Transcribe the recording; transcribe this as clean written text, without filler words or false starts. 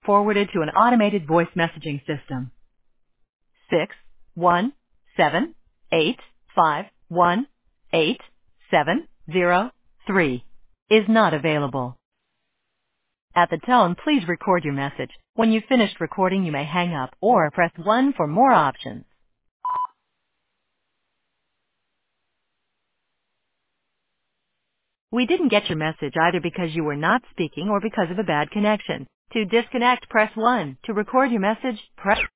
forwarded to an automated voice messaging system. 617-851-8703 is not available. At the tone, please record your message. When you've finished recording, you may hang up or press 1 for more options. We didn't get your message either because you were not speaking or because of a bad connection. To disconnect, press 1. To record your message, press